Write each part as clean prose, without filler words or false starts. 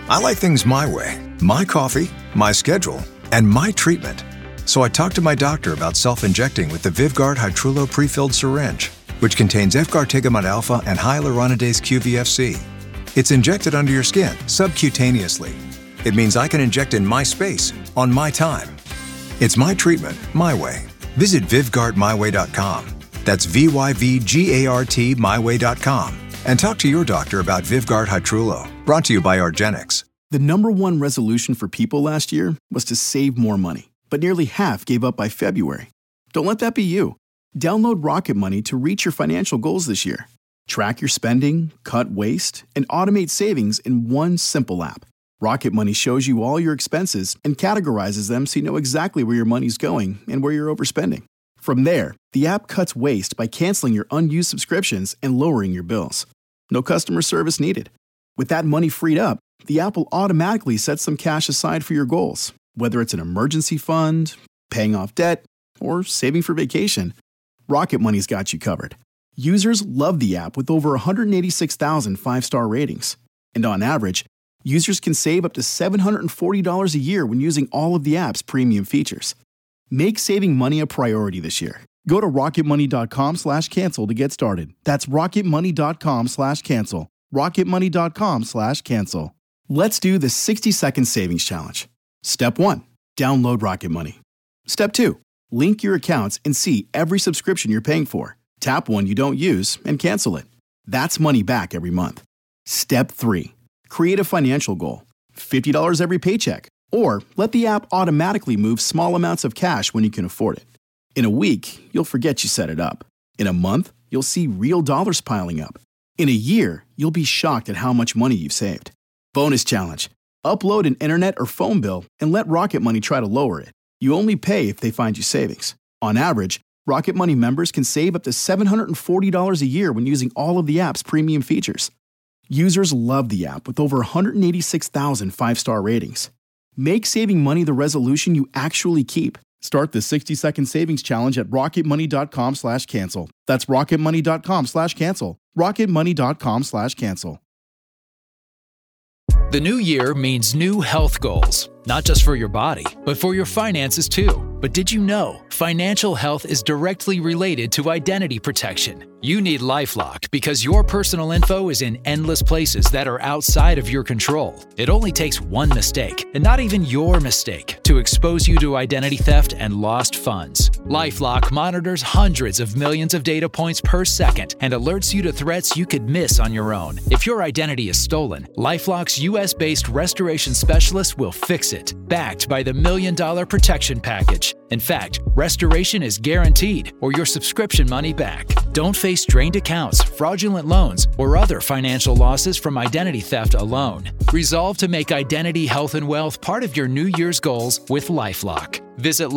I like things my way. My coffee, my schedule, and my treatment. So I talked to my doctor about self-injecting with the Vyvgart Hytrulo pre-filled syringe, which contains efgartigimod alpha and hyaluronidase QVFC. It's injected under your skin, subcutaneously. It means I can inject in my space, on my time. It's my treatment, my way. Visit VyvgartMyWay.com. That's VYVGART MyWay.com. And talk to your doctor about Vyvgart Hytrulo. Brought to you by argenx. The number one resolution for people last year was to save more money, but nearly half gave up by February. Don't let that be you. Download Rocket Money to reach your financial goals this year. Track your spending, cut waste, and automate savings in one simple app. Rocket Money shows you all your expenses and categorizes them so you know exactly where your money's going and where you're overspending. From there, the app cuts waste by canceling your unused subscriptions and lowering your bills. No customer service needed. With that money freed up, the app will automatically set some cash aside for your goals, whether it's an emergency fund, paying off debt, or saving for vacation. Rocket Money's got you covered. Users love the app with over 186,000 five-star ratings. And on average, users can save up to $740 a year when using all of the app's premium features. Make saving money a priority this year. Go to rocketmoney.com/cancel to get started. That's rocketmoney.com/cancel. rocketmoney.com/cancel. Let's do the 60-second savings challenge. Step 1. Download Rocket Money. Step 2. Link your accounts and see every subscription you're paying for. Tap one you don't use and cancel it. That's money back every month. Step 3. Create a financial goal. $50 every paycheck. Or let the app automatically move small amounts of cash when you can afford it. In a week, you'll forget you set it up. In a month, you'll see real dollars piling up. In a year, you'll be shocked at how much money you've saved. Bonus challenge. Upload an internet or phone bill and let Rocket Money try to lower it. You only pay if they find you savings. On average, Rocket Money members can save up to $740 a year when using all of the app's premium features. Users love the app with over 186,000 five-star ratings. Make saving money the resolution you actually keep. Start the 60-second savings challenge at rocketmoney.com/cancel. That's rocketmoney.com/cancel. rocketmoney.com/cancel. The new year means new health goals, not just for your body, but for your finances too. But did you know financial health is directly related to identity protection? You need LifeLock because your personal info is in endless places that are outside of your control. It only takes one mistake, and not even your mistake, to expose you to identity theft and lost funds. LifeLock monitors hundreds of millions of data points per second and alerts you to threats you could miss on your own. If your identity is stolen, LifeLock's US-based restoration specialist will fix it, backed by the $1 Million Protection Package. In fact, restoration is guaranteed or your subscription money back. Don't face drained accounts, fraudulent loans, or other financial losses from identity theft alone. Resolve to make identity, health, and wealth part of your New Year's goals with LifeLock. Visit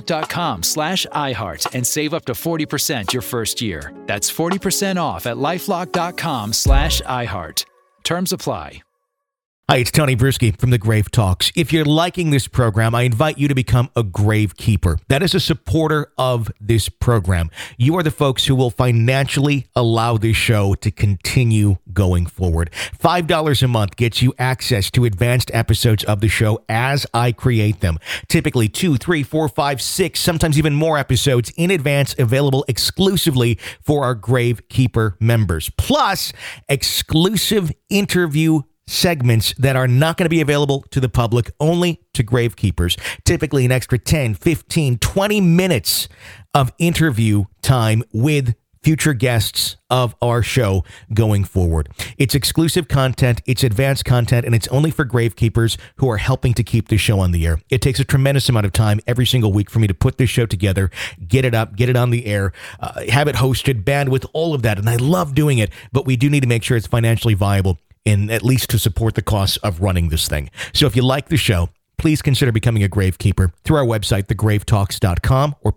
LifeLock.com/iHeart and save up to 40% your first year. That's 40% off at LifeLock.com/iHeart. Terms apply. Hi, it's Tony Bruschi from The Grave Talks. If you're liking this program, I invite you to become a grave keeper. That is a supporter of this program. You are the folks who will financially allow this show to continue going forward. $5 a month gets you access to advanced episodes of the show as I create them. Typically 2, 3, 4, 5, 6, sometimes even more episodes in advance available exclusively for our Grave Keeper members. Plus, exclusive interview segments that are not going to be available to the public, only to gravekeepers. Typically an extra 10, 15, 20 minutes of interview time with future guests of our show going forward. It's exclusive content, it's advanced content, and it's only for gravekeepers who are helping to keep this show on the air. It takes a tremendous amount of time every single week for me to put this show together, get it up, get it on the air, have it hosted, bandwidth, all of that. And I love doing it, but we do need to make sure it's financially viable, and at least to support the costs of running this thing. So if you like the show, please consider becoming a gravekeeper through our website, thegravetalks.com or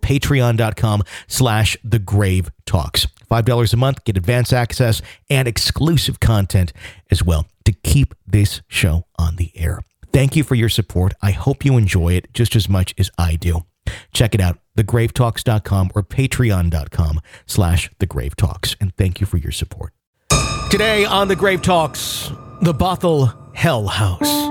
patreon.com/thegravetalks. $5 a month, get advance access and exclusive content as well to keep this show on the air. Thank you for your support. I hope you enjoy it just as much as I do. Check it out, thegravetalks.com or patreon.com/thegravetalks. And thank you for your support. Today on The Grave Talks, the Bothell Hell House.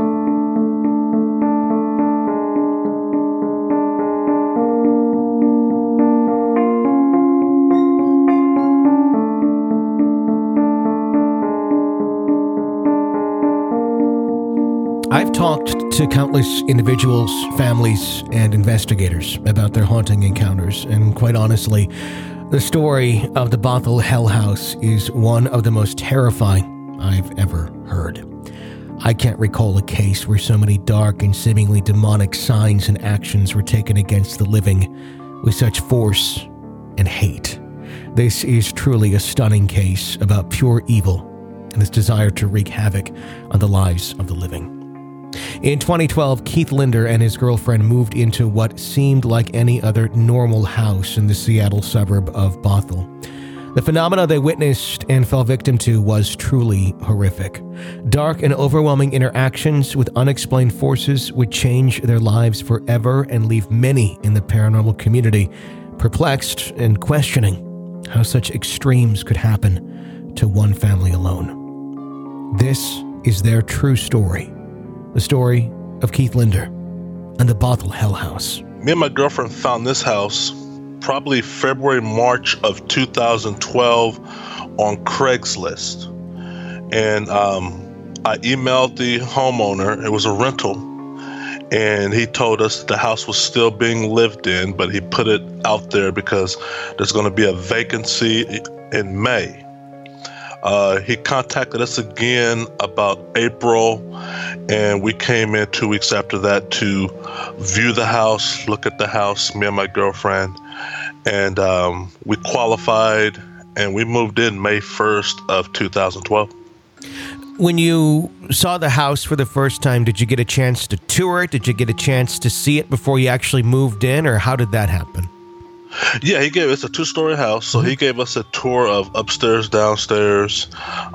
I've talked to countless individuals, families, and investigators about their haunting encounters, and quite honestly, the story of the Bothell Hell House is one of the most terrifying I've ever heard. I can't recall a case where so many dark and seemingly demonic signs and actions were taken against the living with such force and hate. This is truly a stunning case about pure evil and its desire to wreak havoc on the lives of the living. In 2012, Keith Linder and his girlfriend moved into what seemed like any other normal house in the Seattle suburb of Bothell. The phenomena they witnessed and fell victim to was truly horrific. Dark and overwhelming interactions with unexplained forces would change their lives forever and leave many in the paranormal community perplexed and questioning how such extremes could happen to one family alone. This is their true story. The story of Keith Linder and the Bothell Hell House. Me and my girlfriend found this house probably February, March of 2012 on Craigslist. And I emailed the homeowner. It was a rental. And he told us the house was still being lived in, but he put it out there because there's going to be a vacancy in May. He contacted us again about April, and we came in 2 weeks after that to view the house, look at the house, me and my girlfriend, and we qualified, and we moved in May 1st of 2012. When you saw the house for the first time, did you get a chance to tour it? Did you get a chance to see it before you actually moved in, or how did that happen? Yeah, it's a 2-story house, so he gave us a tour of upstairs, downstairs.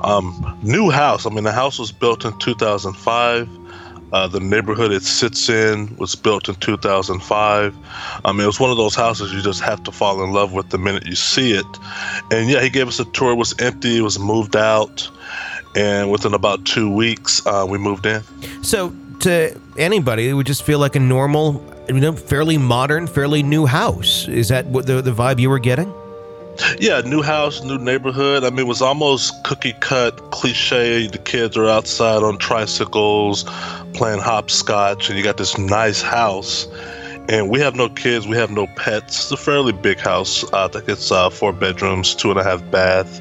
New house. I mean, the house was built in 2005. The neighborhood it sits in was built in 2005. It was one of those houses you just have to fall in love with the minute you see it. And yeah, he gave us a tour. It was empty. It was moved out. And within about 2 weeks, we moved in. So to anybody, it would just feel like a normal, fairly modern, fairly new house. Is that what the vibe you were getting? Yeah, new house, new neighborhood. I mean, it was almost cookie cut, cliche. The kids are outside on tricycles, playing hopscotch, and you got this nice house. And we have no kids, we have no pets. It's a fairly big house. I think it's 4 bedrooms, 2.5 bath.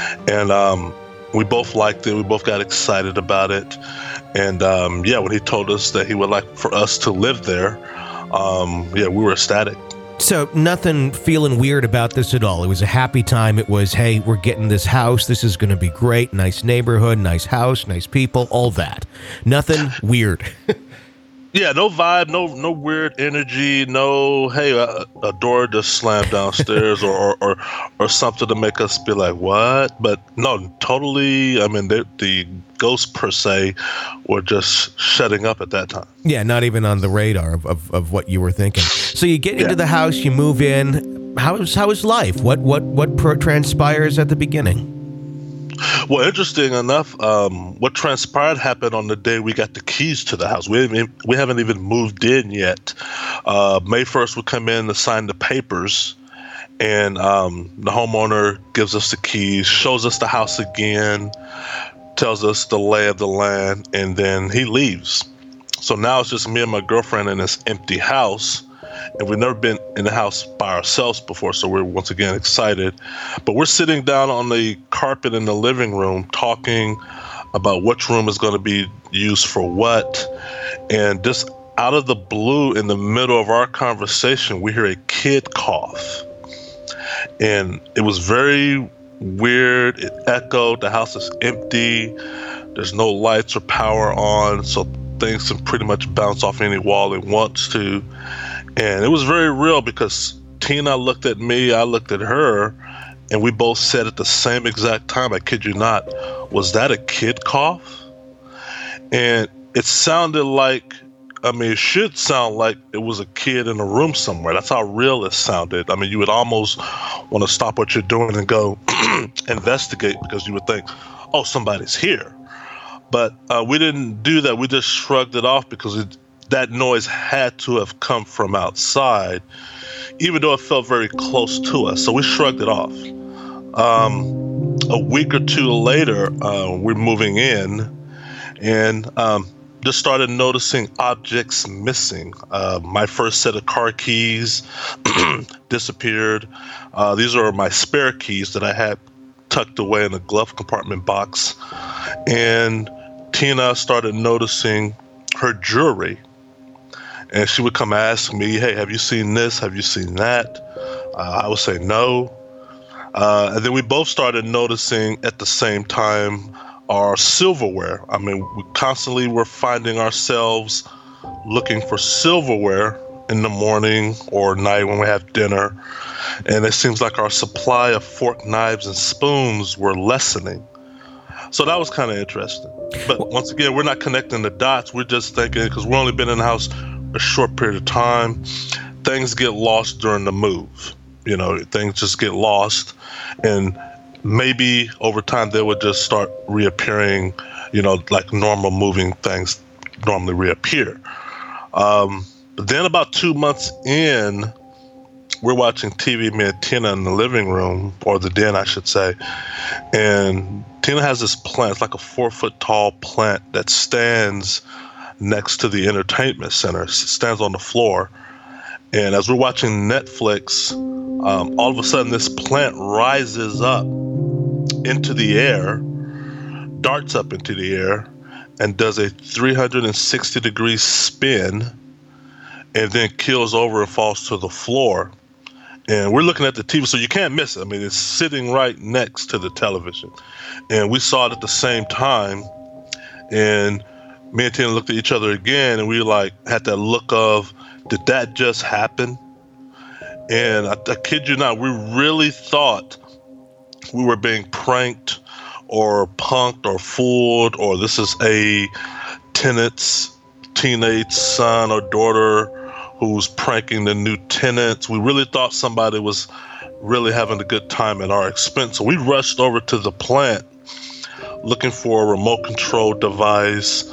And we both liked it. We both got excited about it. And when he told us that he would like for us to live there, we were ecstatic. So nothing feeling weird about this at all. It was a happy time. It was, hey, we're getting this house. This is going to be great. Nice neighborhood, nice house, nice people, all that. Nothing weird. Yeah, no vibe, no weird energy, no, hey, a door just slammed downstairs or something to make us be like, what? But no, totally, I mean, the ghosts per se were just shutting up at that time. Yeah, not even on the radar of what you were thinking. So you get into the house, you move in. How is life? What transpires at the beginning? Well, interesting enough, what transpired happened on the day we got the keys to the house. We haven't even moved in yet. May 1st, we come in to sign the papers, and the homeowner gives us the keys, shows us the house again, tells us the lay of the land, and then he leaves. So now it's just me and my girlfriend in this empty house. And we've never been in the house by ourselves before, so we're once again excited. But we're sitting down on the carpet in the living room talking about which room is going to be used for what. And just out of the blue, in the middle of our conversation, we hear a kid cough. And it was very weird. It echoed. The house is empty. There's no lights or power on, so things can pretty much bounce off any wall it wants to. And it was very real because Tina looked at me, I looked at her, and we both said at the same exact time, I kid you not, was that a kid cough? And it sounded like, it should sound like it was a kid in a room somewhere. That's how real it sounded. I mean, you would almost want to stop what you're doing and go investigate because you would think, oh, somebody's here. But we didn't do that. We just shrugged it off because that noise had to have come from outside, even though it felt very close to us. So we shrugged it off. A week or two later, we're moving in and just started noticing objects missing. My first set of car keys disappeared. These are my spare keys that I had tucked away in a glove compartment box. And Tina started noticing her jewelry. And she would come ask me, hey, have you seen this? Have you seen that? I would say no. And then we both started noticing at the same time our silverware. I mean, we constantly were finding ourselves looking for silverware in the morning or night when we have dinner. And it seems like our supply of fork, knives, and spoons were lessening. So that was kind of interesting. But once again, we're not connecting the dots. We're just thinking, because we've only been in the house a short period of time, things get lost during the move. You know, things just get lost. And maybe over time they would just start reappearing, you know, like normal moving things normally reappear. But then about 2 months in, we're watching TV, me and Tina in the living room, or the den, I should say. And Tina has this plant, it's like a 4-foot tall plant that stands next to the entertainment center. It stands on the floor. And as we're watching Netflix, all of a sudden this plant rises up into the air, darts up into the air, and does a 360-degree spin, and then keels over and falls to the floor. And we're looking at the TV, so you can't miss it. I mean, it's sitting right next to the television. And we saw it at the same time. And me and Tina looked at each other again, and we like had that look of, did that just happen? And I kid you not, we really thought we were being pranked or punked or fooled, or this is a tenant's teenage son or daughter who's pranking the new tenants. We really thought somebody was really having a good time at our expense. So we rushed over to the plant looking for a remote control device,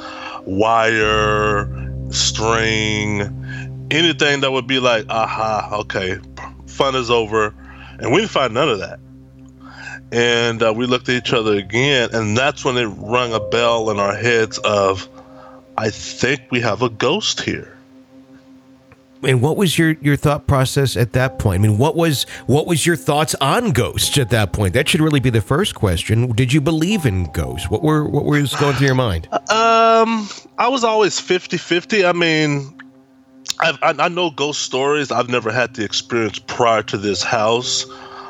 wire, string, anything that would be like, aha, okay, fun is over. And we didn't find none of that. And we looked at each other again, and that's when it rung a bell in our heads of, I think we have a ghost here. And what was your thought process at that point? I mean, what was your thoughts on ghosts at that point? That should really be the first question. Did you believe in ghosts? What was going through your mind? I was always 50-50. I mean, I know ghost stories. I've never had the experience prior to this house.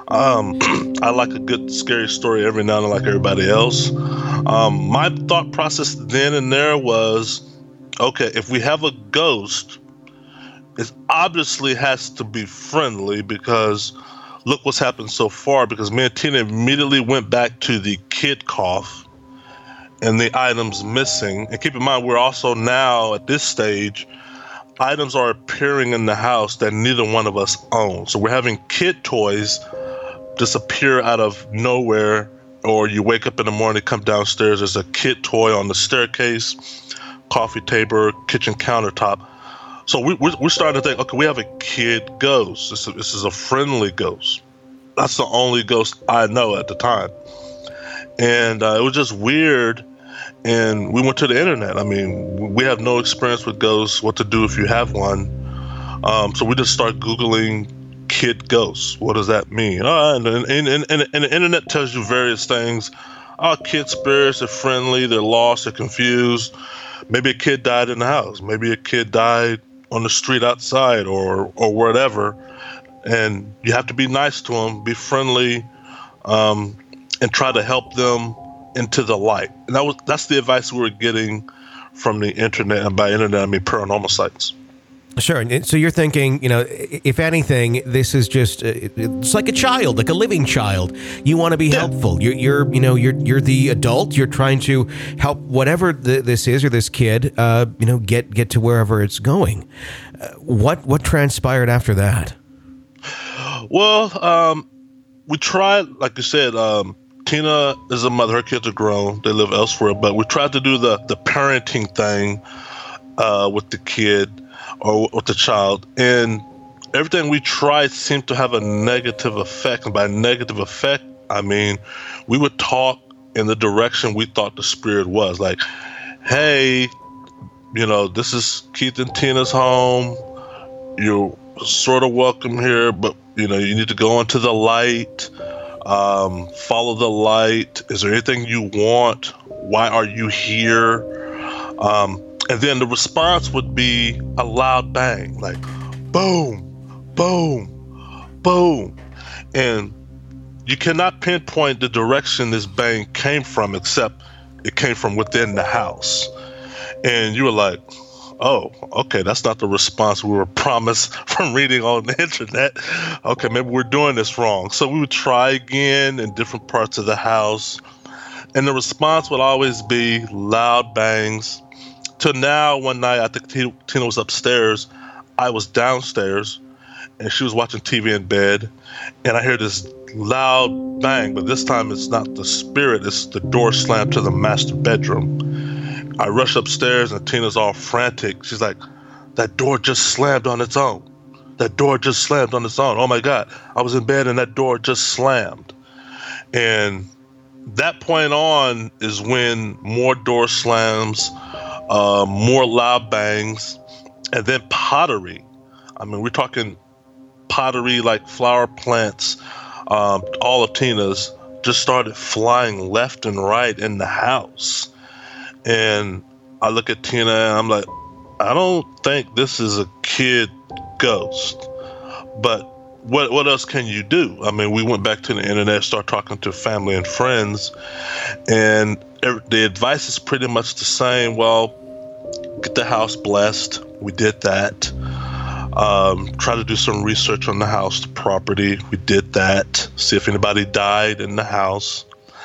I like a good scary story every now and then, like everybody else. My thought process then and there was, okay, if we have a ghost, it obviously has to be friendly, because look what's happened so far. Because me and Tina immediately went back to the kid cough and the items missing. And keep in mind, we're also now at this stage, items are appearing in the house that neither one of us own. So we're having kid toys disappear out of nowhere, or you wake up in the morning, come downstairs, there's a kid toy on the staircase, coffee table, kitchen countertop. So we're starting to think, okay, we have a kid ghost. This is a friendly ghost. That's the only ghost I know at the time. And it was just weird. And we went to the internet. I mean, we have no experience with ghosts, what to do if you have one. So we just start Googling kid ghosts. What does that mean? And the internet tells you various things. Kid spirits are friendly, they're lost, they're confused. Maybe a kid died in the house. Maybe a kid died on the street outside or whatever. And you have to be nice to them, be friendly, and try to help them into the light. And that's the advice we were getting from the internet. And by internet, I mean paranormal sites. Sure. And so you're thinking, if anything, this is just, it's like a child, like a living child. You want to be helpful. You're the adult. You're trying to help whatever this is, or this kid, get to wherever it's going. What transpired after that? Well, we tried, like you said, Tina is a mother. Her kids are grown. They live elsewhere. But we tried to do the parenting thing with the kid or with the child. And everything we tried seemed to have a negative effect. And by negative effect, I mean, we would talk in the direction we thought the spirit was. Like, hey, this is Keith and Tina's home. You're sort of welcome here, but, you need to go into the light. Follow the light. Is there anything you want? Why are you here? And then the response would be a loud bang, like boom, boom, boom. And you cannot pinpoint the direction this bang came from, except it came from within the house. And you were like, oh, okay, that's not the response we were promised from reading on the internet. Okay, maybe we're doing this wrong. So we would try again in different parts of the house. And the response would always be loud bangs. Till now, one night, I think Tina was upstairs. I was downstairs, and she was watching TV in bed. And I hear this loud bang, but this time it's not the spirit. It's the door slammed to the master bedroom. I rush upstairs, and Tina's all frantic. She's like, that door just slammed on its own. That door just slammed on its own. Oh, my God. I was in bed, and that door just slammed. And that point on is when more door slams, more loud bangs, and then pottery. I mean, we're talking pottery like flower plants. All of Tina's just started flying left and right in the house. And I look at Tina and I'm like, I don't think this is a kid ghost. But what else can you do? I mean, we went back to the internet, started talking to family and friends, and the advice is pretty much the same. Well, get the house blessed. We did that. Try to do some research on the house, the property. We did that. See if anybody died in the house.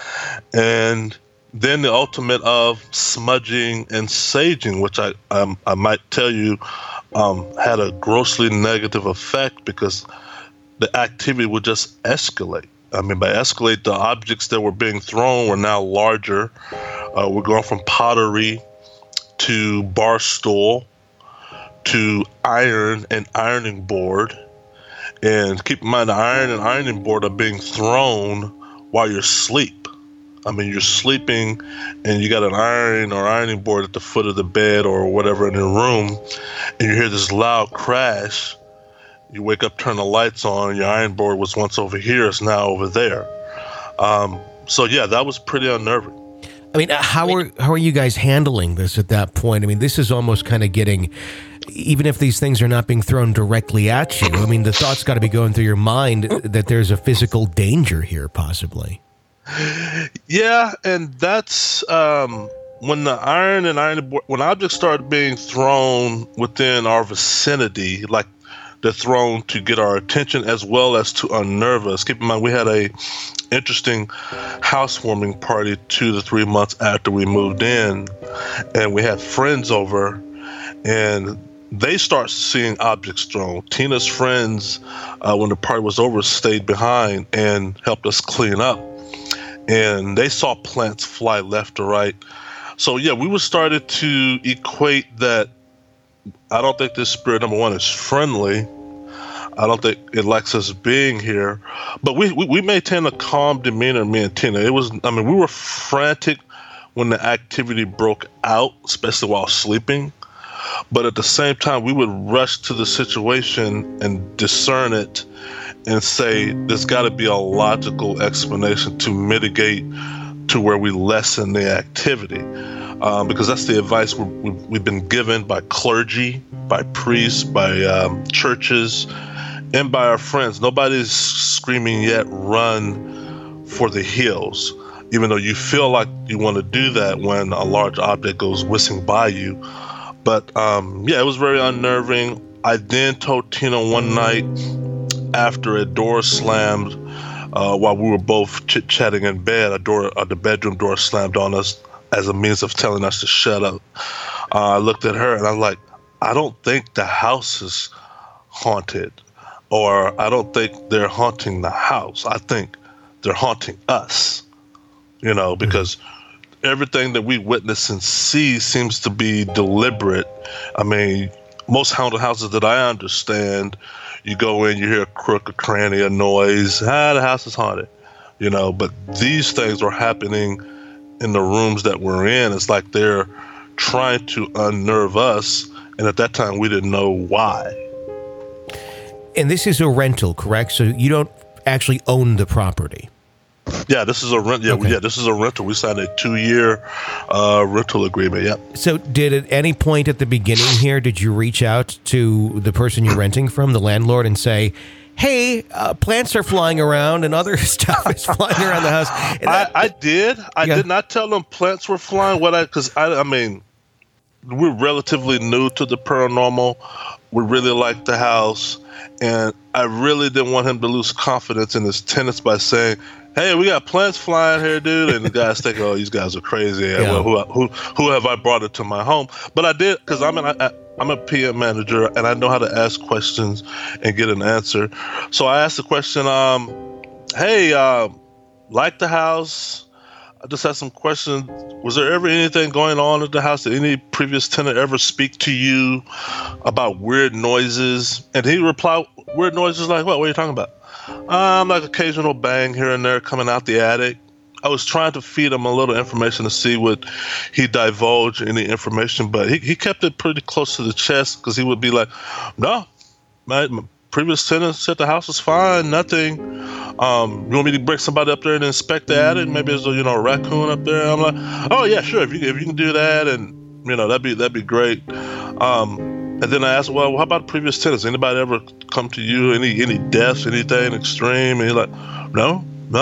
And then the ultimate of smudging and saging, which I might tell you had a grossly negative effect because the activity would just escalate. I mean, by escalate, the objects that were being thrown were now larger. We're going from pottery to bar stool to iron and ironing board. And keep in mind, the iron and ironing board are being thrown while you're asleep. I mean, you're sleeping and you got an iron or ironing board at the foot of the bed or whatever in the room, and you hear this loud crash. You wake up, turn the lights on, your iron board was once over here, it's now over there. So yeah, that was pretty unnerving. I mean, how are you guys handling this at that point? I mean, this is almost kind of getting, even if these things are not being thrown directly at you, I mean, the thought's got to be going through your mind that there's a physical danger here, possibly. Yeah, and that's when the iron and iron board, when objects start being thrown within our vicinity, like they're thrown to get our attention as well as to unnerve us. Keep in mind, we had a interesting housewarming party 2 to 3 months after we moved in, and we had friends over, and they start seeing objects thrown. Tina's friends, when the party was over, stayed behind and helped us clean up, and they saw plants fly left to right. So yeah, we started to equate that. I don't think this spirit, number one, is friendly. I don't think it likes us being here. But we maintain a calm demeanor, me and Tina. We were frantic when the activity broke out, especially while sleeping. But at the same time, we would rush to the situation and discern it and say, there's got to be a logical explanation to mitigate to where we lessen the activity. Because that's the advice we've been given by clergy, by priests, by churches, and by our friends. Nobody's screaming yet, run for the hills, even though you feel like you want to do that when a large object goes whizzing by you. But yeah, it was very unnerving. I then told Tina one night after a door slammed while we were both chit-chatting in bed, the bedroom door slammed on us as a means of telling us to shut up. I looked at her and I'm like, I don't think the house is haunted, or I don't think they're haunting the house. I think they're haunting us. because everything that we witness and see seems to be deliberate. I mean, most haunted houses that I understand, you go in, you hear a crook, a cranny, a noise, the house is haunted, but these things are happening in the rooms that we're in. It's like they're trying to unnerve us, and at that time we didn't know why. And this is a rental, correct? So you don't actually own the property. Yeah, this is a rent. Yeah, Okay. this is a rental. We signed a 2-year rental agreement. Yep. So did at any point at the beginning here, did you reach out to the person you're renting from, the landlord, and say, hey, plants are flying around and other stuff is flying around the house? I did. I did not tell them plants were flying. I mean, we're relatively new to the paranormal. We really liked the house, and I really didn't want him to lose confidence in his tenants by saying, hey, we got plants flying here, dude. And the guys think, oh, these guys are crazy. Yeah. Well, who have I brought into my home? But I did, because I'm a PM manager, and I know how to ask questions and get an answer. So I asked the question, hey, like the house? I just had some questions. Was there ever anything going on at the house? Did any previous tenant ever speak to you about weird noises? And he replied, weird noises like what? What are you talking about? Like occasional bang here and there coming out the attic. I was trying to feed him a little information to see would he divulge any information, but he kept it pretty close to the chest, because he would be like, no, my previous tenant said the house was fine, nothing. You want me to bring somebody up there and inspect the attic? Maybe there's a raccoon up there. I'm like, oh yeah, sure. If you can do that, and that'd be great. And then I asked, well, how about previous tenants? Anybody ever come to you? Any deaths, anything extreme? And he's like, no.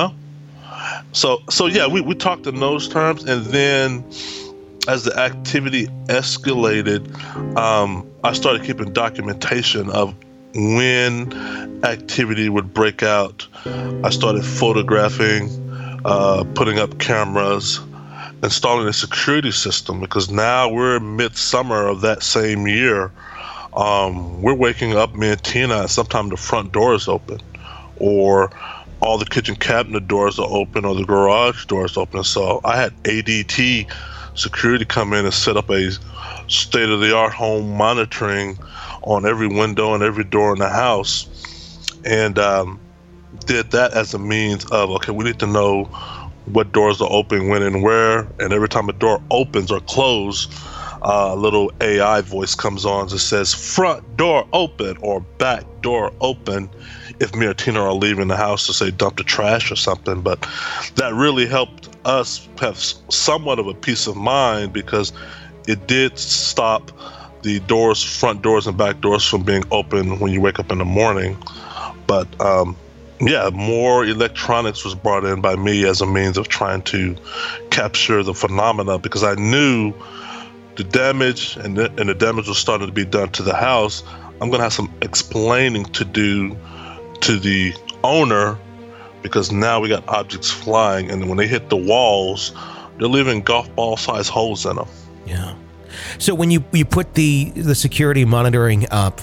So yeah, we talked in those terms, and then as the activity escalated, I started keeping documentation of when activity would break out. I started photographing, putting up cameras, installing a security system, because now we're midsummer of that same year. We're waking up, me and Tina, and sometimes the front door is open, or all the kitchen cabinet doors are open, or the garage door is open. So I had ADT security come in and set up a state-of-the-art home monitoring on every window and every door in the house, and did that as a means of, okay, we need to know what doors are open, when and where, and every time a door opens or closes, a little AI voice comes on that says front door open or back door open, if me or Tina are leaving the house to say dump the trash or something. But that really helped us have somewhat of a peace of mind, because it did stop the front doors and back doors from being open when you wake up in the morning. But more electronics was brought in by me as a means of trying to capture the phenomena, because I knew the damage and the damage was starting to be done to the house. I'm going to have some explaining to do to the owner, because now we got objects flying, and when they hit the walls, they're leaving golf ball size holes in them. Yeah. So when you put the security monitoring up,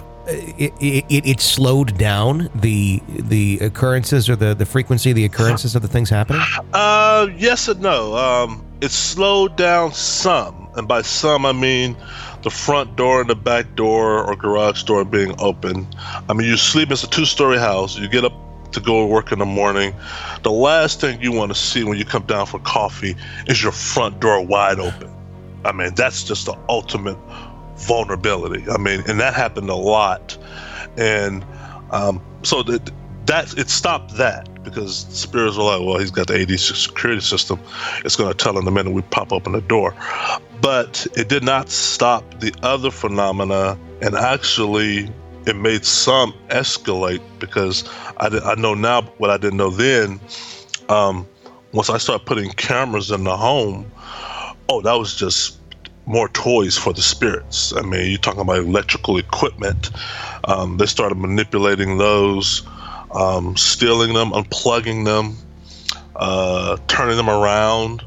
it slowed down the occurrences, or the frequency of the occurrences of the things happening? Yes and no. It slowed down some, and by some I mean the front door and the back door or garage door being open. I mean, you sleep, it's a 2-story house, you get up to go to work in the morning. The last thing you want to see when you come down for coffee is your front door wide open. I mean, that's just the ultimate vulnerability. I mean, and that happened a lot. And so it stopped that, because spirits were like, well, he's got the AD security system. It's going to tell him the minute we pop open the door. But it did not stop the other phenomena, and actually it made some escalate, because I know now what I didn't know then. Once I started putting cameras in the home, that was just more toys for the spirits. I mean, you're talking about electrical equipment. They started manipulating those, stealing them, unplugging them, turning them around,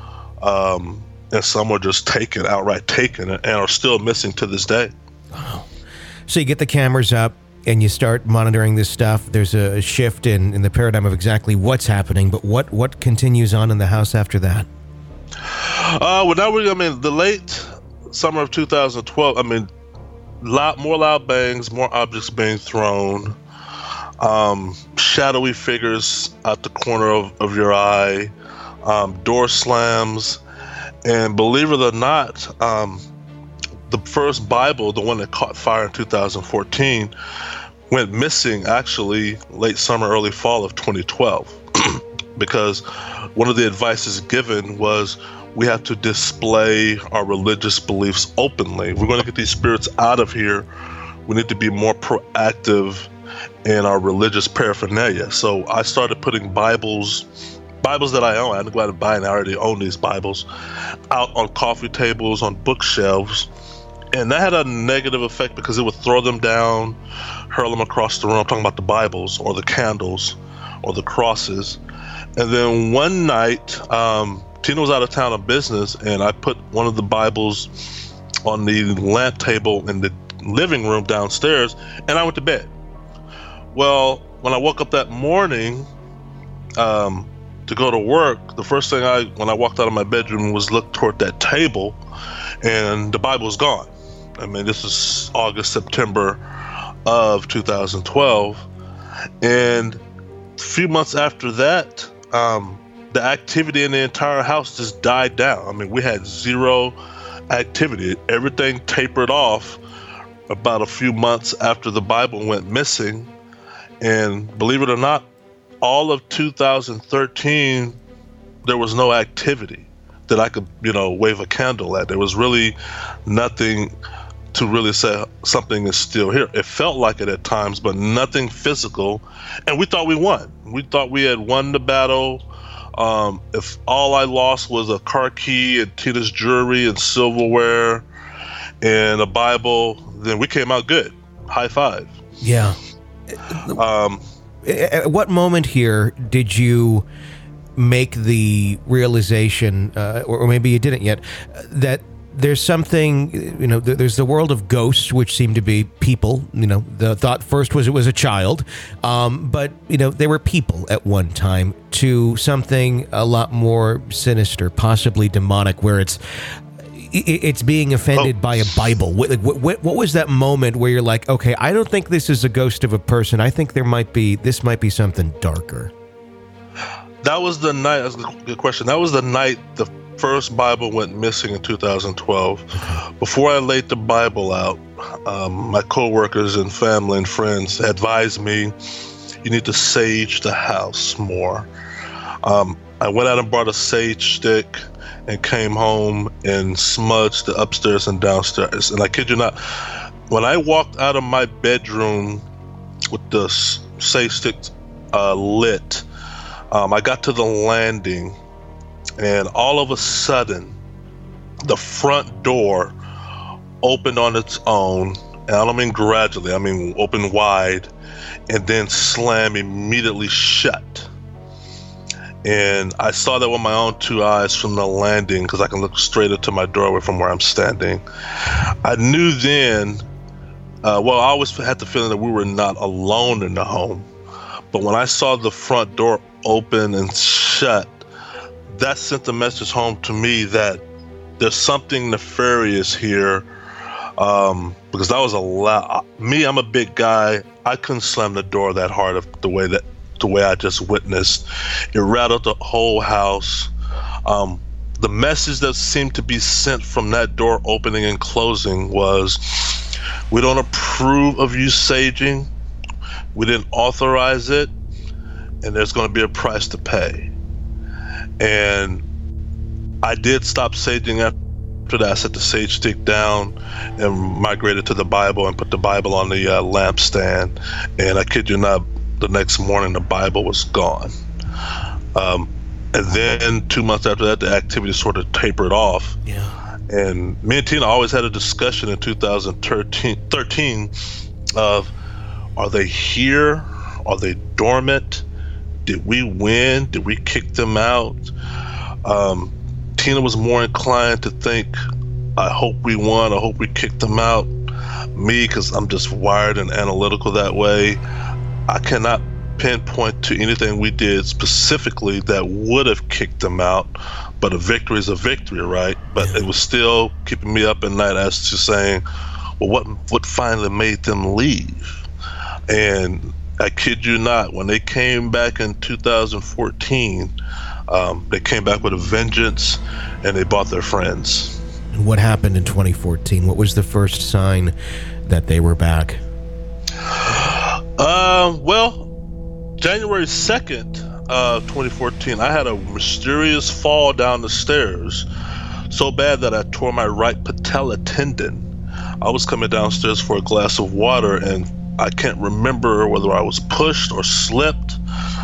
and some were just outright taken, and are still missing to this day. Wow. So you get the cameras up, and you start monitoring this stuff. There's a shift in the paradigm of exactly what's happening, but what continues on in the house after that? Well, now the late summer of 2012, more loud bangs, more objects being thrown, shadowy figures out the corner of your eye, door slams, and believe it or not, the first Bible, the one that caught fire in 2014, went missing actually late summer, early fall of 2012, because one of the advices given was we have to display our religious beliefs openly. If we're going to get these spirits out of here, we need to be more proactive in our religious paraphernalia. So I started putting Bibles that I own, I didn't go out and buy, and I already own these Bibles, out on coffee tables, on bookshelves. And that had a negative effect because it would throw them down, hurl them across the room. I'm talking about the Bibles or the candles or the crosses. And then one night, Tina was out of town on business, and I put one of the Bibles on the lamp table in the living room downstairs, and I went to bed. Well, when I woke up that morning to go to work, the first thing when I walked out of my bedroom was look toward that table, and the Bible was gone. This is August, September of 2012, and a few months after that, the activity in the entire house just died down. We had zero activity. Everything tapered off about a few months after the Bible went missing. And believe it or not, all of 2013, there was no activity that I could, wave a candle at. There was really nothing to really say something is still here. It felt like it at times, but nothing physical. And we thought we won. We thought we had won the battle. If all I lost was a car key and Tina's jewelry and silverware and a Bible, then we came out good. High five. Yeah. At what moment here did you make the realization, or maybe you didn't yet, that there's something, there's the world of ghosts, which seem to be people. The thought first was it was a child, but they were people at one time, to something a lot more sinister, possibly demonic, where it's being offended by a Bible. What was that moment where you're like, okay, I don't think this is a ghost of a person. I think this might be something darker. That was the night. That's a good question. That was the night the first Bible went missing in 2012. Before I laid the Bible out, my coworkers and family and friends advised me, you need to sage the house more. I went out and bought a sage stick and came home and smudged the upstairs and downstairs. And I kid you not, when I walked out of my bedroom with the sage stick lit, I got to the landing, and all of a sudden, the front door opened on its own, and I don't mean gradually, I mean open wide, and then slam immediately shut. And I saw that with my own two eyes from the landing, because I can look straight into my doorway from where I'm standing. I knew then, I always had the feeling that we were not alone in the home. But when I saw the front door open and shut, that sent the message home to me that there's something nefarious here, because that was a lot. Me, I'm a big guy. I couldn't slam the door that hard the way I just witnessed. It rattled the whole house. The message that seemed to be sent from that door opening and closing was, we don't approve of you saging. We didn't authorize it, and there's going to be a price to pay. And I did stop saging after that. I set the sage stick down and migrated to the Bible and put the Bible on the lampstand. And I kid you not, the next morning the Bible was gone. And then 2 months after that, the activity sort of tapered off. Yeah. And me and Tina always had a discussion in 2013 of, are they here? Are they dormant? Did we win? Did we kick them out? Tina was more inclined to think, I hope we won. I hope we kicked them out. me, because I'm just wired and analytical that way, I cannot pinpoint to anything we did specifically that would have kicked them out. But a victory is a victory, right? But it was still keeping me up at night as to saying, well, what finally made them leave? And I kid you not, when they came back in 2014, they came back with a vengeance, and they brought their friends. And what happened in 2014? What was the first sign that they were back? Well, January 2nd, 2014, I had a mysterious fall down the stairs, so bad that I tore my right patella tendon. I was coming downstairs for a glass of water, and I can't remember whether I was pushed or slipped.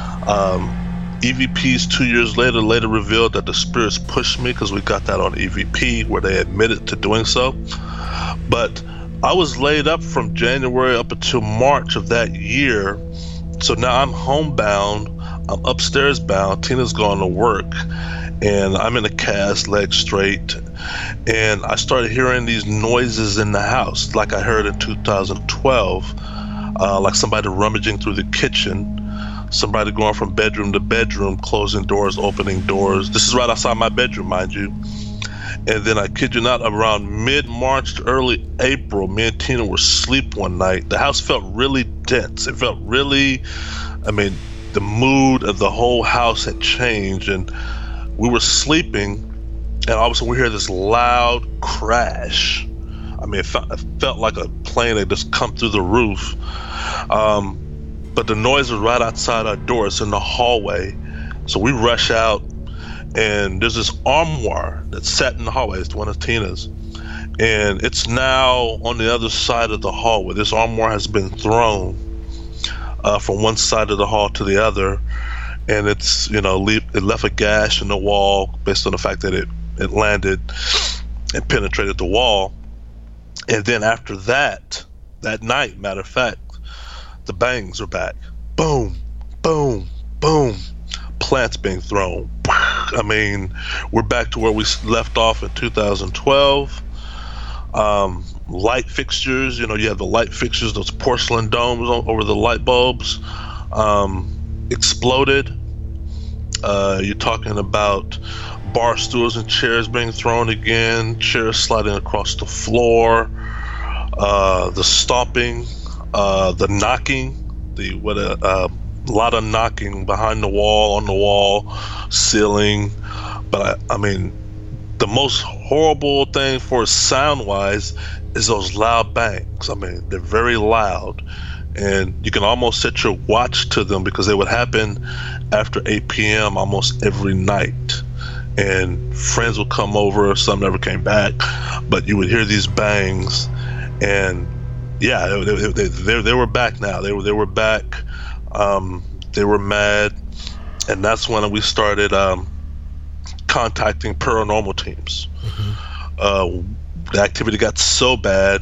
EVPs 2 years later revealed that the spirits pushed me, because we got that on EVP where they admitted to doing so. But I was laid up from January up until March of that year. So now I'm homebound, I'm upstairs bound, Tina's gone to work, and I'm in a cast, leg straight, and I started hearing these noises in the house, like I heard in 2012, like somebody rummaging through the kitchen, somebody going from bedroom to bedroom, closing doors, opening doors. This is right outside my bedroom, mind you. And then I kid you not, around mid-March to early April, me and Tina were asleep one night. The house felt really dense. It felt really, the mood of the whole house had changed, and we were sleeping, and all of a sudden we hear this loud crash. It felt like a plane had just come through the roof. But the noise was right outside our door. It's in the hallway. So we rush out, and there's this armoire that's sat in the hallway. It's one of Tina's. And it's now on the other side of the hallway. This armoire has been thrown from one side of the hall to the other. And it's, it left a gash in the wall based on the fact that it landed and penetrated the wall. And then after that night, matter of fact, the bangs are back. Boom, boom, boom. Plants being thrown. We're back to where we left off in 2012. Light fixtures, you have the light fixtures, those porcelain domes over the light bulbs, exploded. You're talking about bar stools and chairs being thrown again, chairs sliding across the floor, the stomping, the knocking, a lot of knocking behind the wall, on the wall, ceiling. But the most horrible thing for sound-wise is those loud bangs. They're very loud, and you can almost set your watch to them, because they would happen after 8 p.m. almost every night. And friends would come over. Some never came back, but you would hear these bangs, and yeah, they were back now. They were back. They were mad, and that's when we started contacting paranormal teams. Mm-hmm. The activity got so bad.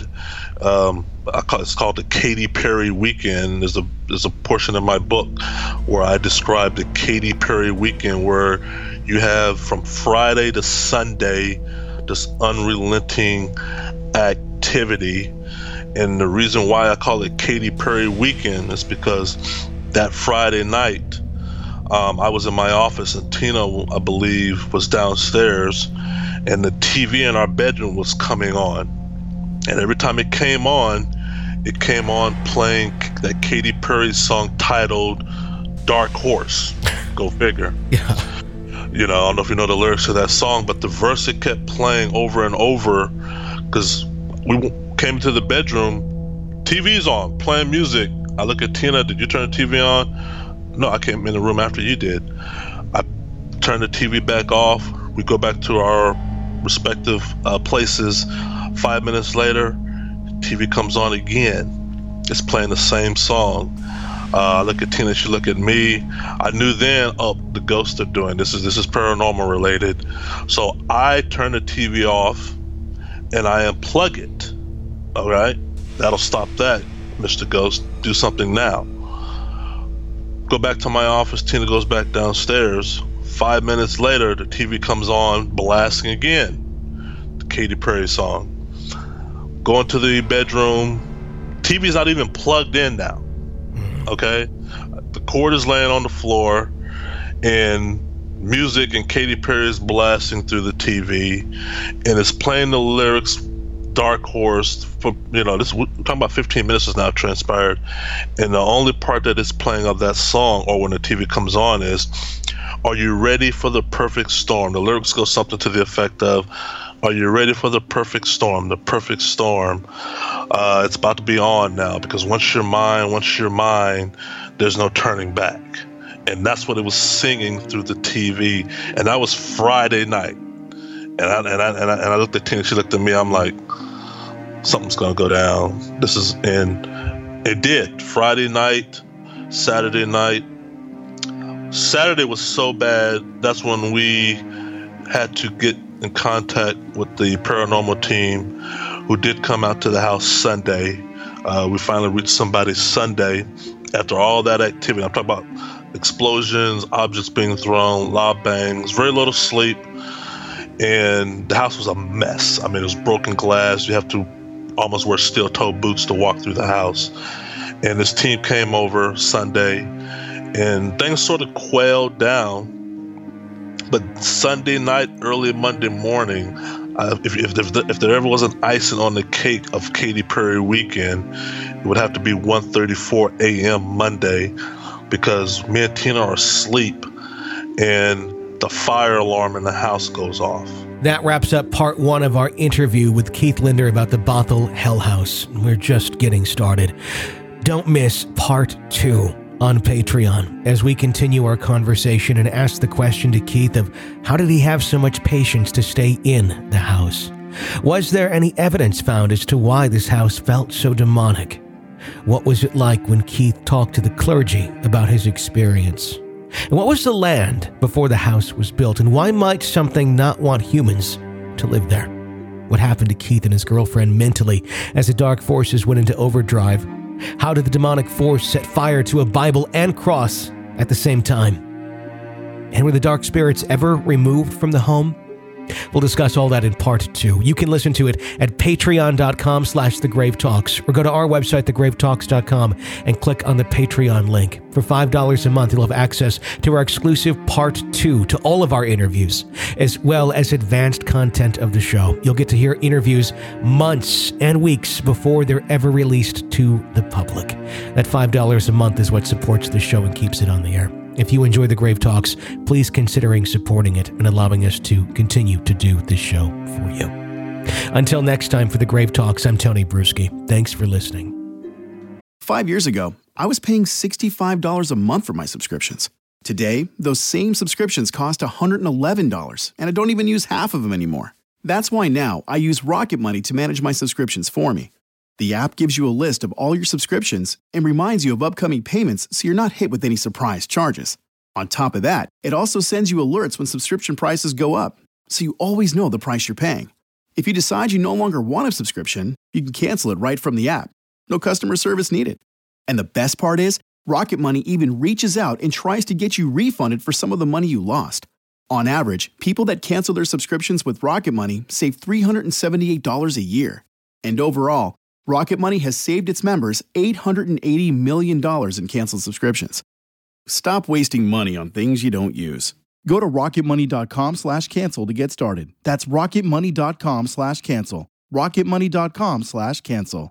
It's called the Katy Perry Weekend. There's a portion of my book where I describe the Katy Perry Weekend, where you have from Friday to Sunday this unrelenting activity. And the reason why I call it Katy Perry Weekend is because that Friday night, I was in my office, and Tina, I believe, was downstairs, and the TV in our bedroom was coming on. And every time it came on playing that Katy Perry song titled Dark Horse. Go figure. Yeah. I don't know if you know the lyrics to that song, but the verse, it kept playing over and over, because we came to the bedroom, TV's on, playing music. I look at Tina, did you turn the TV on? No, I came in the room after you did. I turned the TV back off. We go back to our respective places. 5 minutes later, TV comes on again. It's playing the same song. I look at Tina, she look at me. I knew then, the ghosts are doing this. This is paranormal related. So I turn the TV off and I unplug it. All right, that'll stop that, Mr. Ghost. Do something now. Go back to my office. Tina goes back downstairs. 5 minutes later, the TV comes on, blasting again, the Katy Perry song. Go into the bedroom. TV's not even plugged in now. Okay? The cord is laying on the floor, and music and Katy Perry is blasting through the TV, and it's playing the lyrics, Dark Horse, for, this, we're talking about 15 minutes has now transpired, and the only part that is playing of that song, or when the TV comes on, is, "Are you ready for the perfect storm?" The lyrics go something to the effect of, "Are you ready for the perfect storm? The perfect storm. It's about to be on now, because once you're mine, there's no turning back." And that's what it was singing through the TV, and that was Friday night. And I looked at Tina. She looked at me. I'm like, something's gonna go down. It did. Friday night, Saturday night. Saturday was so bad. That's when we had to get in contact with the paranormal team, who did come out to the house Sunday. We finally reached somebody Sunday after all that activity. I'm talking about explosions, objects being thrown, loud bangs, very little sleep, and the house was a mess. I mean, it was broken glass. You have to almost wear steel-toe boots to walk through the house. And this team came over Sunday, and things sort of quailed down. But Sunday night, early Monday morning, if there ever was an icing on the cake of Katy Perry weekend, it would have to be 1:34 a.m. Monday, because me and Tina are asleep, and the fire alarm in the house goes off. That wraps up part 1 of our interview with Keith Linder about the Bothell Hell House. We're just getting started. Don't miss part 2 on Patreon as we continue our conversation and ask the question to Keith of how did he have so much patience to stay in the house? Was there any evidence found as to why this house felt so demonic? What was it like when Keith talked to the clergy about his experience? And what was the land before the house was built? And why might something not want humans to live there? What happened to Keith and his girlfriend mentally as the dark forces went into overdrive? How did the demonic force set fire to a Bible and cross at the same time? And were the dark spirits ever removed from the home? We'll discuss all that in part 2. You can listen to it at patreon.com/thegravetalks, or go to our website, thegravetalks.com, and click on the Patreon link. For $5 a month, you'll have access to our exclusive part 2 to all of our interviews, as well as advanced content of the show. You'll get to hear interviews months and weeks before they're ever released to the public. That $5 a month is what supports the show and keeps it on the air. If you enjoy the Grave Talks, please considering supporting it and allowing us to continue to do this show for you. Until next time, for the Grave Talks, I'm Tony Bruschi. Thanks for listening. 5 years ago, I was paying $65 a month for my subscriptions. Today, those same subscriptions cost $111, and I don't even use half of them anymore. That's why now I use Rocket Money to manage my subscriptions for me. The app gives you a list of all your subscriptions and reminds you of upcoming payments, so you're not hit with any surprise charges. On top of that, it also sends you alerts when subscription prices go up, so you always know the price you're paying. If you decide you no longer want a subscription, you can cancel it right from the app. No customer service needed. And the best part is, Rocket Money even reaches out and tries to get you refunded for some of the money you lost. On average, people that cancel their subscriptions with Rocket Money save $378 a year. And overall, Rocket Money has saved its members $880 million in canceled subscriptions. Stop wasting money on things you don't use. Go to rocketmoney.com/cancel to get started. That's rocketmoney.com/cancel. rocketmoney.com/cancel.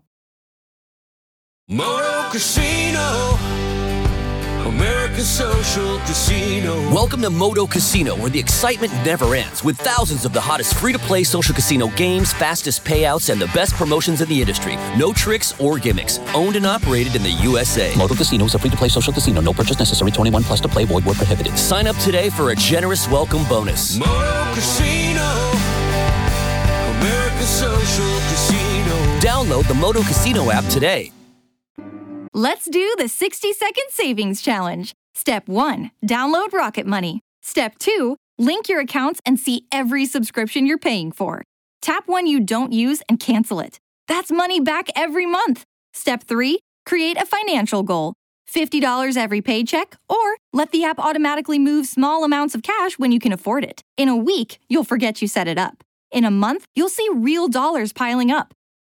Moto Casino, American Social Casino. Welcome to Moto Casino, where the excitement never ends, with thousands of the hottest free-to-play social casino games, fastest payouts, and the best promotions in the industry. No tricks or gimmicks. Owned and operated in the USA. Moto Casino is a free-to-play social casino. No purchase necessary. 21 plus to play. Void where prohibited. Sign up today for a generous welcome bonus. Moto Casino, American Social Casino. Download the Moto Casino app today. Let's do the 60-second savings challenge. Step 1, download Rocket Money. Step 2, link your accounts and see every subscription you're paying for. Tap one you don't use and cancel it. That's money back every month. Step 3, create a financial goal. $50 every paycheck, or let the app automatically move small amounts of cash when you can afford it. In a week, you'll forget you set it up. In a month, you'll see real dollars piling up.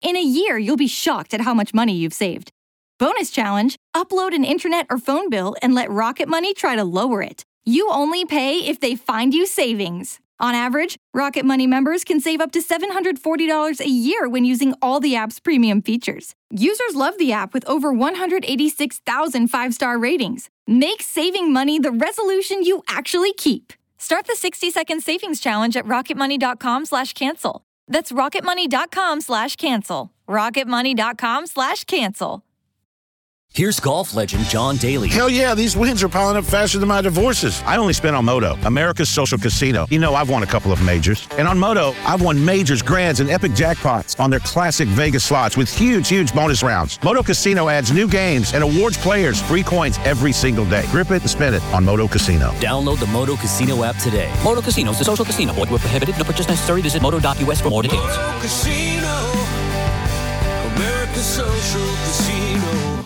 In a year, you'll be shocked at how much money you've saved. Bonus challenge, upload an internet or phone bill and let Rocket Money try to lower it. You only pay if they find you savings. On average, Rocket Money members can save up to $740 a year when using all the app's premium features. Users love the app with over 186,000 five-star ratings. Make saving money the resolution you actually keep. Start the 60-second savings challenge at rocketmoney.com/cancel. That's rocketmoney.com/cancel. rocketmoney.com/cancel. Here's golf legend John Daly. Hell yeah, these wins are piling up faster than my divorces. I only spent on Moto, America's social casino. You know, I've won a couple of majors. And on Moto, I've won majors, grands, and epic jackpots on their classic Vegas slots with huge bonus rounds. Moto Casino adds new games and awards players free coins every single day. Grip it and spin it on Moto Casino. Download the Moto Casino app today. Moto Casino is a social casino. Void where prohibited. No purchase necessary. Visit moto.us for more details. Moto Casino, America's social casino.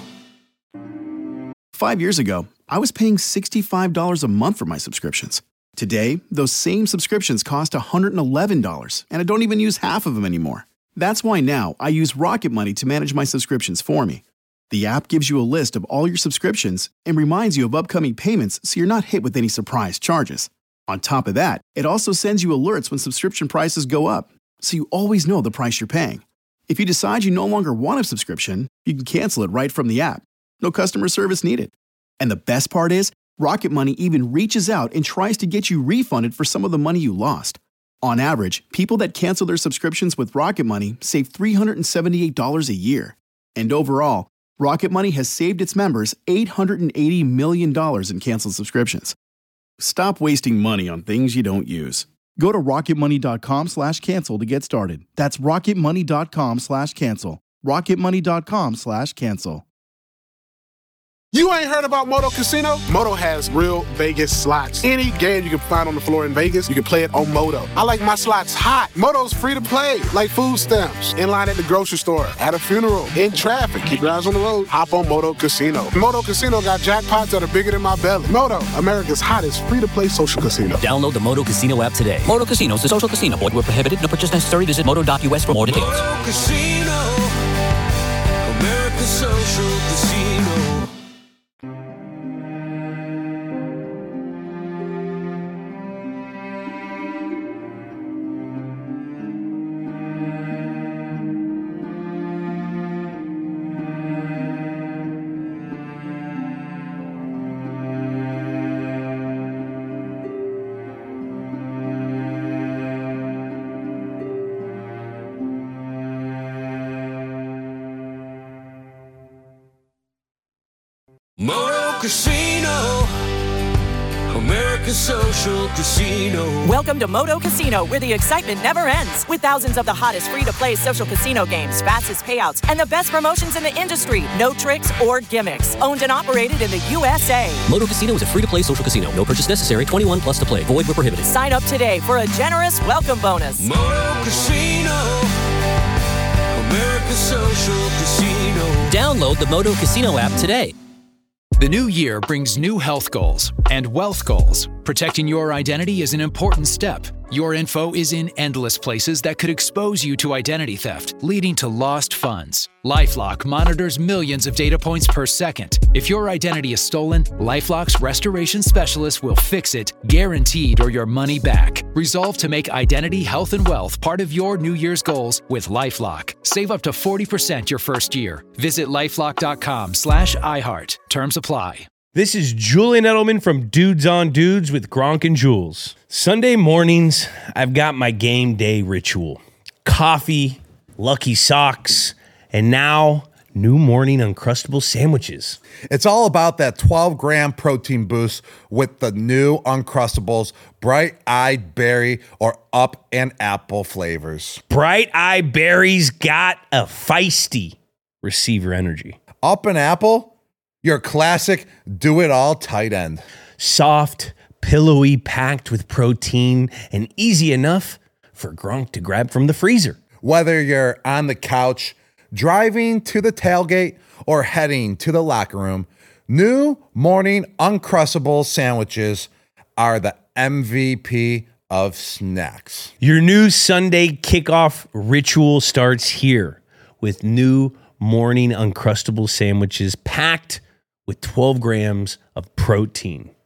5 years ago, I was paying $65 a month for my subscriptions. Today, those same subscriptions cost $111, and I don't even use half of them anymore. That's why now I use Rocket Money to manage my subscriptions for me. The app gives you a list of all your subscriptions and reminds you of upcoming payments so you're not hit with any surprise charges. On top of that, it also sends you alerts when subscription prices go up, so you always know the price you're paying. If you decide you no longer want a subscription, you can cancel it right from the app. No customer service needed. And the best part is, Rocket Money even reaches out and tries to get you refunded for some of the money you lost. On average, people that cancel their subscriptions with Rocket Money save $378 a year. And overall, Rocket Money has saved its members $880 million in canceled subscriptions. Stop wasting money on things you don't use. Go to rocketmoney.com/cancel to get started. That's rocketmoney.com/cancel. rocketmoney.com/cancel. You ain't heard about Moto Casino? Moto has real Vegas slots. Any game you can find on the floor in Vegas, you can play it on Moto. I like my slots hot. Moto's free to play, like food stamps, in line at the grocery store, at a funeral, in traffic. Keep your eyes on the road. Hop on Moto Casino. Moto Casino got jackpots that are bigger than my belly. Moto, America's hottest free-to-play social casino. Download the Moto Casino app today. Moto Casino is a social casino. Void where prohibited. No purchase necessary. Visit moto.us for more details. Moto Casino, America's social casino. Moto Casino, America's social casino. Welcome to Moto Casino, where the excitement never ends. With thousands of the hottest free-to-play social casino games, fastest payouts, and the best promotions in the industry. No tricks or gimmicks. Owned and operated in the USA. Moto Casino is a free-to-play social casino. No purchase necessary. 21 plus to play. Void where prohibited. Sign up today for a generous welcome bonus. Moto Casino, America's social casino. Download the Moto Casino app today. The new year brings new health goals and wealth goals. Protecting your identity is an important step. Your info is in endless places that could expose you to identity theft, leading to lost funds. LifeLock monitors millions of data points per second. If your identity is stolen, LifeLock's restoration specialist will fix it, guaranteed, or your money back. Resolve to make identity, health, and wealth part of your New Year's goals with LifeLock. Save up to 40% your first year. Visit lifelock.com/iHeart. Terms apply. This is Julian Edelman from Dudes on Dudes with Gronk and Jules. Sunday mornings, I've got my game day ritual. Coffee, Lucky Socks, and now new morning Uncrustable sandwiches. It's all about that 12-gram protein boost with the new Uncrustables, bright-eyed berry or up and apple flavors. Bright-eyed berries got a feisty receiver energy. Up and apple? Your classic do-it-all tight end. Soft, pillowy, packed with protein, and easy enough for Gronk to grab from the freezer. Whether you're on the couch, driving to the tailgate, or heading to the locker room, new morning Uncrustable sandwiches are the MVP of snacks. Your new Sunday kickoff ritual starts here with new morning Uncrustable sandwiches packed with 12 grams of protein.